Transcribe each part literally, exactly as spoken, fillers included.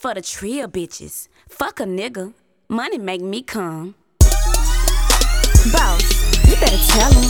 for the trio bitches. Fuck a nigga, money make me come. Boss, you better tell him.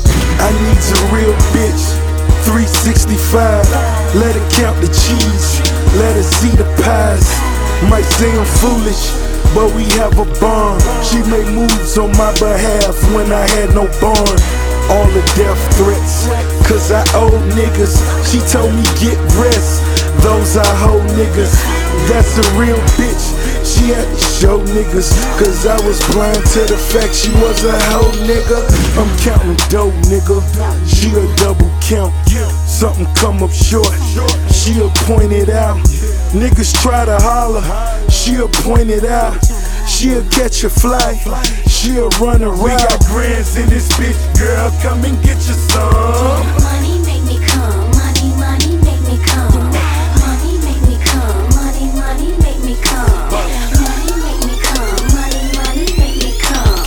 I need a real bitch, three sixty-five. Let her count the cheese, let her see the pies. Might say I'm foolish, but we have a bond. She made moves on my behalf when I had no bond. All the death threats, cause I owe niggas. She told me get rest, those are hoe niggas. That's a real bitch, she had to show niggas. Cause I was blind to the fact she was a hoe nigga. I'm counting dough nigga, she a double count. Something come up short, she'll point it out. Niggas try to holler, she'll point it out. She'll catch a fly, she'll run around. We got grands in this bitch, girl, come and get your some. Money make me come, money, money make me come. Money make me come, money, money make me come. Money make me come, money, money make me come.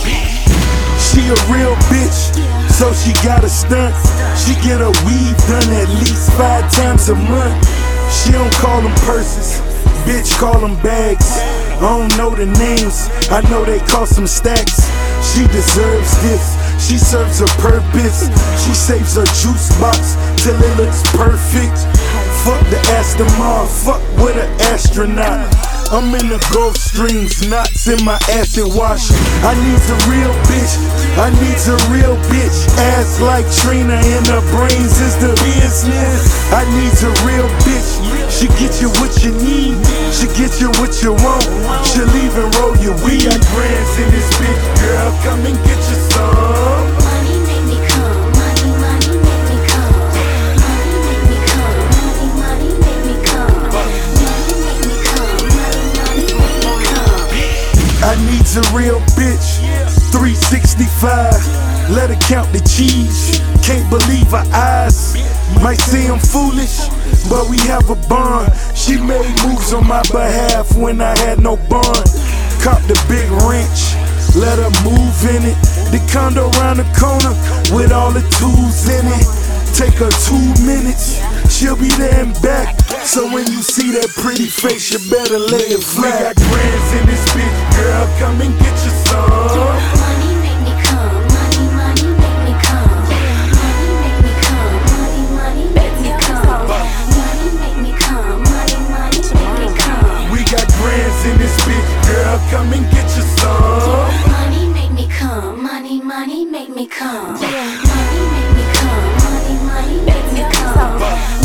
She a real bitch, so she got a stunt. She get her weave done at least five times a month. She don't call them purses, bitch call them bags. I don't know the names, I know they cost some stacks. She deserves this, she serves a purpose. She saves her juice box till it looks perfect. Fuck the Aston Martin, fuck with an astronaut. I'm in the Gulf Streams, knots in my acid wash. I need a real bitch, I need a real bitch. Ass like Trina and her brains is the business. I need a real bitch, she get you what you need, she get you what you want, she'll even roll your weed. We got grands in this bitch, girl, come and get you some. Money make me come, money, money make me come. Money make me come, money, money make me come. Money make me come, money, money make me come. I need a real bitch, three sixty-five. Let her count the cheese, can't believe her eyes. Might say I'm foolish, but we have a bond. She made moves on my behalf when I had no bond. Cop the big wrench, let her move in it. The condo around the corner with all the tools in it. Take her two minutes, she'll be there and back. So when you see that pretty face, you better lay it flat. We got grands in this bitch, girl, come and get you some. Money make me come, money, money make me come. Money make me come, money, money make me come. Money make me come, money, money make me come. We got grands in this bitch, girl, come and get you some. Money make me come, money, money make me come. Money make me come, money, money make me come.